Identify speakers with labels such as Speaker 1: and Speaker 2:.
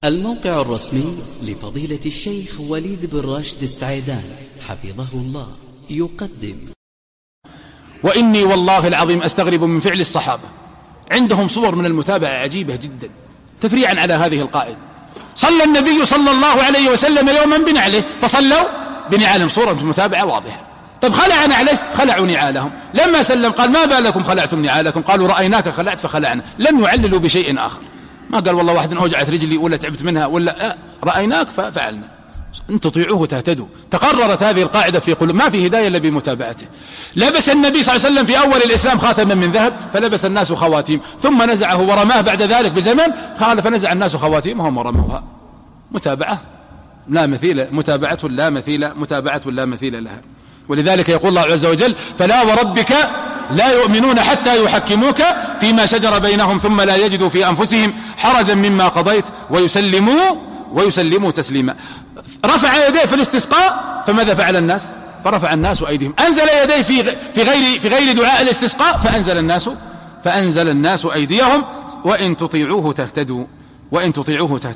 Speaker 1: الموقع الرسمي لفضيلة الشيخ وليد بن راشد السعيدان حفظه الله يقدم:
Speaker 2: وإني والله العظيم أستغرب من فعل الصحابة، عندهم صور من المتابعة عجيبة جدا تفريعا على هذه القاعدة. صلى النبي صلى الله عليه وسلم يوما بنعله فصلوا بنعالهم، صورة متابعة واضحة. طب خلع نعله، خلعوا نعالهم. لما سلم قال: ما بالكم خلعتم نعالكم؟ قالوا: رأيناك خلعت فخلعنا. لم يعللوا بشيء آخر، ما قال والله واحد أوجعت رجلي ولا تعبت منها ولا رأيناك ففعلنا. إن تطيعوه تهتدوا. تقررت هذه القاعدة في قلوب، ما في هداية إلا بمتابعته. لبس النبي صلى الله عليه وسلم في أول الإسلام خاتما من ذهب فلبس الناس خواتيم، ثم نزعه ورماه بعد ذلك بزمن، قال فنزع الناس خواتيمهم ورموها. متابعة لا مثيل، متابعة لا مثيل لها. ولذلك يقول الله عز وجل: فلا وربك لا يؤمنون حتى يحكموك فيما شجر بينهم ثم لا يجدوا في أنفسهم حرجا مما قضيت ويسلموا تسليما. رفع يديه في الاستسقاء، فماذا فعل الناس؟ فرفع الناس أيديهم. أنزل يديه في غير دعاء الاستسقاء، فأنزل الناس أيديهم. وإن تطيعوه تهتدوا.